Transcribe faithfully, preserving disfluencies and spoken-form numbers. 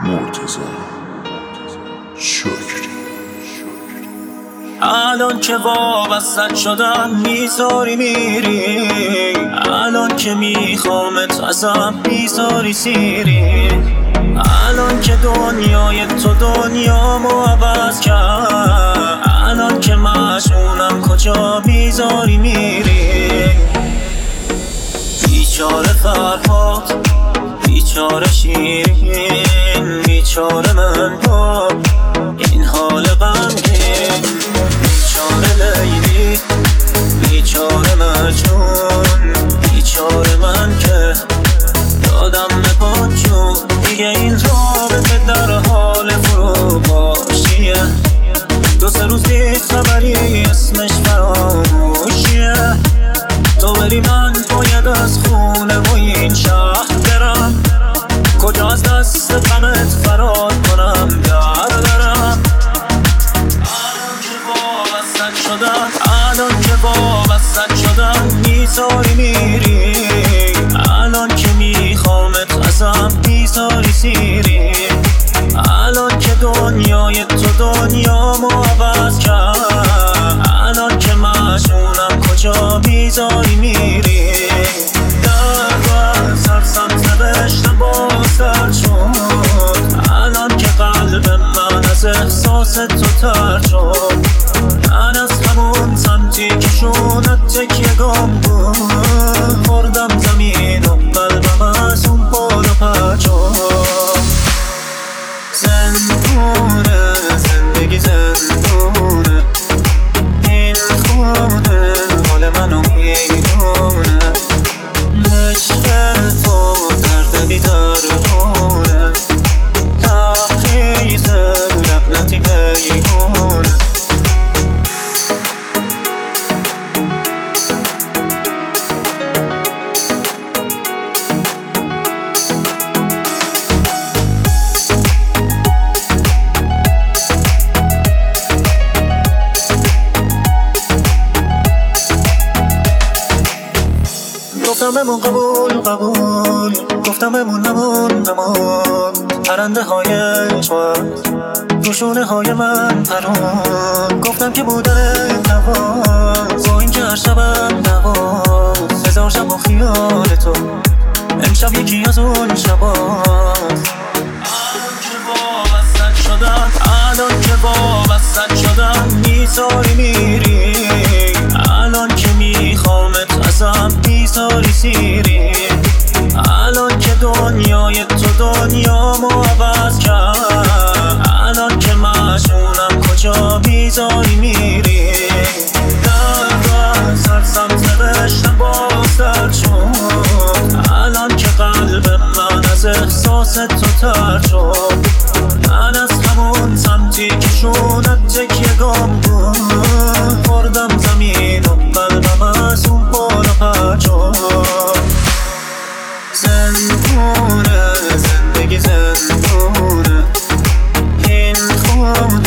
مرتضی شکری. الان که وابستت شدم میذاری میری، الان که میخوامت ازم میذاری سیری، الان که دنیای تو دنیامو عوض کرد، الان که مجنونم کجا میذاری میری. بیچاره فرهاد، بیچاره شیرین، بیچاره من با این حال غمگین، بیچاره لیلی، بیچاره مجنون، بیچاره من که دادم به جون. دیگه این رابطه در حال فروپاشیه، دو سه روز دید خبری اسمش فراموشیه. تو بری من باید از خونه و این شهر برم، کجا از دست غمت فرار کنم در درم. الان که وابستت شدم، الان که وابستت شدم میذاری میری، الان که میخوامت ازم میذاری سیری، الان که دنیای تو دنیامو عوض کرد، الان که مجنونم کجا میذاری میری. در سر سمت بشتم بازتر شد، الان که قلب من از احساس تو تر شد، من از همون سمتی که شونت تکیه گم بود، خوردم زمین و قلبم از اون بال و پر شد. زندونه زندگی زندونه، این خونه حال منو میدونه، عشق تو درد بیدرونه، تحریز لعنتی پیمونه. گفتم بمون قبول قبول، گفتم بمون نمون نمون، پرنده های چوان روشونه های من پرون، گفتم که بودن نواز با این که هر شبم نواز، هزار شب با خیال تو امشب یکی از اون شباز. الان که وابستت شدم، الان که وابستت شدم میذاری میری، الان که میخوامت ازم میذاری سیری، الان که دنیای تو دنیامو عوض کرد، الان که مجنونم کجا میذاری میری. در سر سمت بشتم بازتر شد، الان که قلب من از احساس تو تر شد، من از همون سمتی که شونت تکیه گم بود، خوردم زمین و قلبم از اون بال و پر شد. زندونه زندگی زندونه، این خونه